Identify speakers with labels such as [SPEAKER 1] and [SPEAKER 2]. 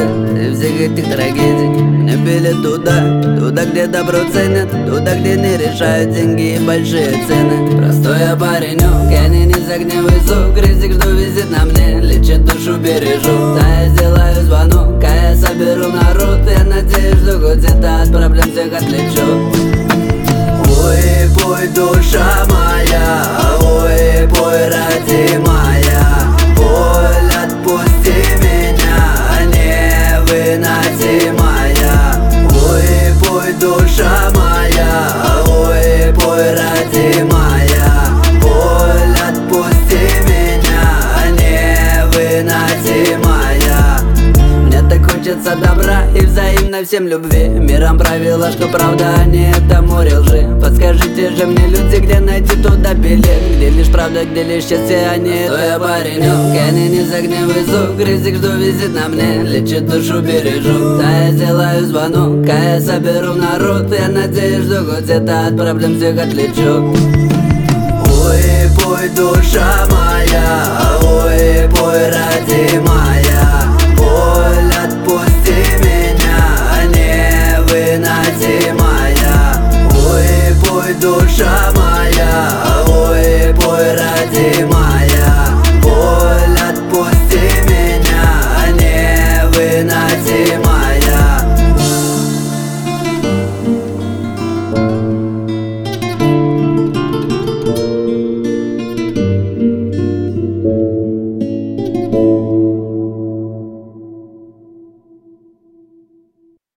[SPEAKER 1] нет всех этих трагедий. Мне билет туда, где добро ценят, туда, где не решают деньги и большие цены. Простой я паренек, я не из огня высок, ризик, что висит на мне, лечит душу, бережу. Да, я сделаю звонок, а я соберу народ. Я надеюсь, что хоть это от проблем всех отвлечет. Ой, пой, душа моя, ой, пой, родимая, боль отпусти меня, невыносимая. Ой, пой, душа моя, ой, пой, родимая, боль отпусти меня, невыносимая. Мне так хочется добра и взаимно всем любви. Миром правила, что правда, а не это море лжи. Подскажите же мне, люди, где найти туда билет, где лишь правда, где лишь счастье, а не это. Я паренек, я не из огня высок, ризик, что висит на мне, лечит душу, бережу. Да, я сделаю звонок, а я соберу народ. Я надеюсь, что хоть это от проблем всех отвлечет. Ой, пой, душа моя, ой, пой, родимая,